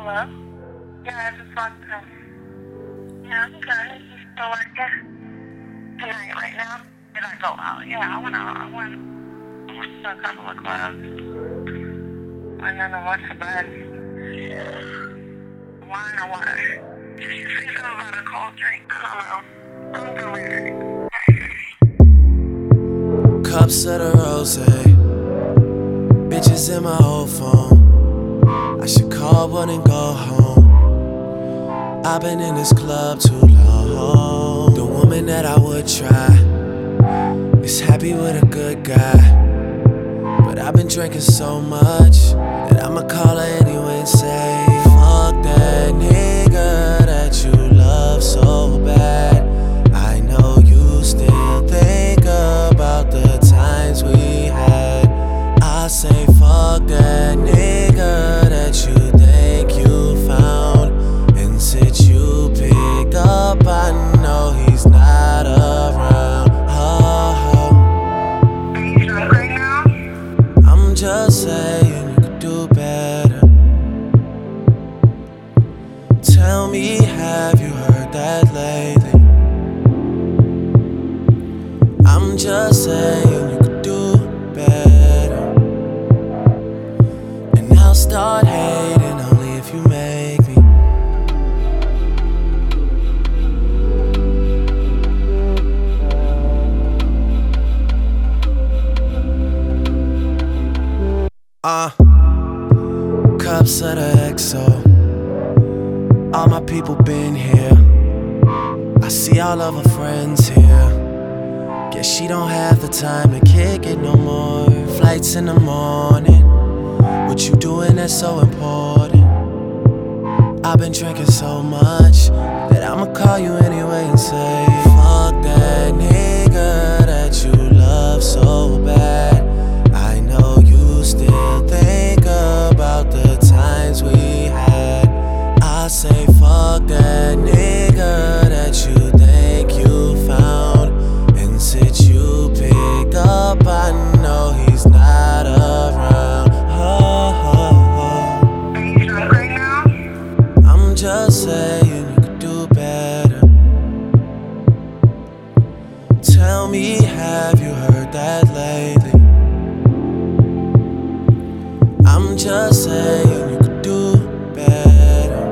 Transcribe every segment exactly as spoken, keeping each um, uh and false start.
Hello? Yeah, I just walked in. Yeah, I'm good. You still working? Tonight, right now? Did I go out? Yeah, I went out. I went, I went to a couple of clubs. And then I went to bed. Wine or water? Did you say something about a cold drink? I don't know. I'm delirious. Cups of the rose, bitches in my old phone. I should call one and go home. I've been in this club too long. The woman that I would try is happy with a good guy, but I've been drinking so much that I'ma call her anyway and say, fuck that nigga that you love so bad. I know you still think about the times we had. I say fuck that nigga that you think you found, and since you picked up, I know he's not around. Oh, Are you drunk right now? I'm just saying you could do better. Tell me, have you heard that lately? I'm just saying you could do better, and I'll start hating only if you make me. Uh, cups of the X O. All my people been here. I see all of her friends here. Guess she don't have the time to kick it no more. Flights in the morning. What you doing that's so important? I've been drinking so much that I'ma call you anyway and say, fuck that nigga that you love so bad. I know you still think about the times we had. I say fuck that nigga that you think you found, and since you picked up, I know he's not around. Oh, oh, oh. Are you drunk right now? I'm just saying you could do better. Tell me, have you heard that lately? I'm just saying you could do better,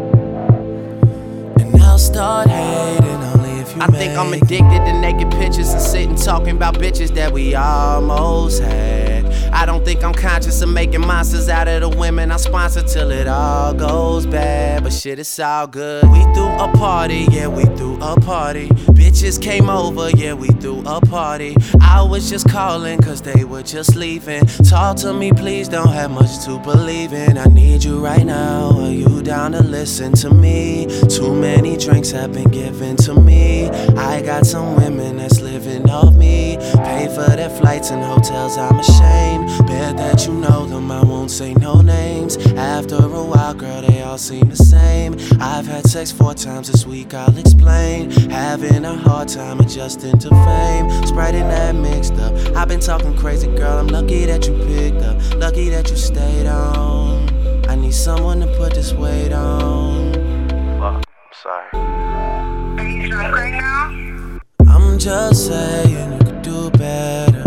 and I'll start hating only if you I think I'm addicted to naked pictures and sitting talking about bitches that we almost had. I don't think I'm conscious of making monsters out of the women I sponsor till it all goes bad. But shit, it's all good. We threw a party, yeah, we threw a party. Bitches came over, yeah, we threw a party. I was just calling cause they were just leaving. Talk to me, please, don't have much to believe in. I need you right now, are you down to listen to me? Too many drinks have been given to me. I got some women that's living off me. Pay for their flights and hotels, I'm ashamed. Bet that you know them, I won't say no names. After a while, girl, they all seem the same. I've had sex four times this week, I'll explain. Having a hard time adjusting to fame. Sprite and that mixed up. I've been talking crazy, girl, I'm lucky that you picked up. Lucky that you stayed on. I need someone to put this weight on. Fuck, I'm sorry. Are you drunk right now? I'm just saying you could do better.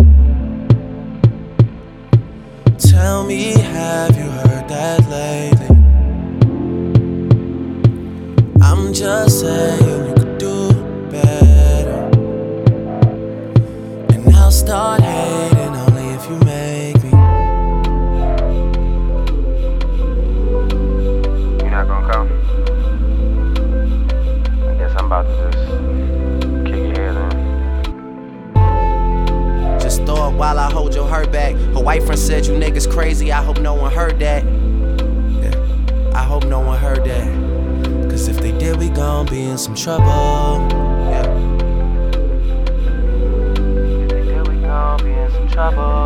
Tell me, have you heard that lately? I'm just saying you could do better, and I'll start hating only if you make me. You're not gonna come? I guess I'm about to just kick your head in. Just throw it while I hold your hurt back. Her white friend said you niggas crazy, I hope no one heard that. Yeah, I hope no one heard that. Cause if they did, we gon' be in some trouble. Yeah. If they did, we gon' be in some trouble.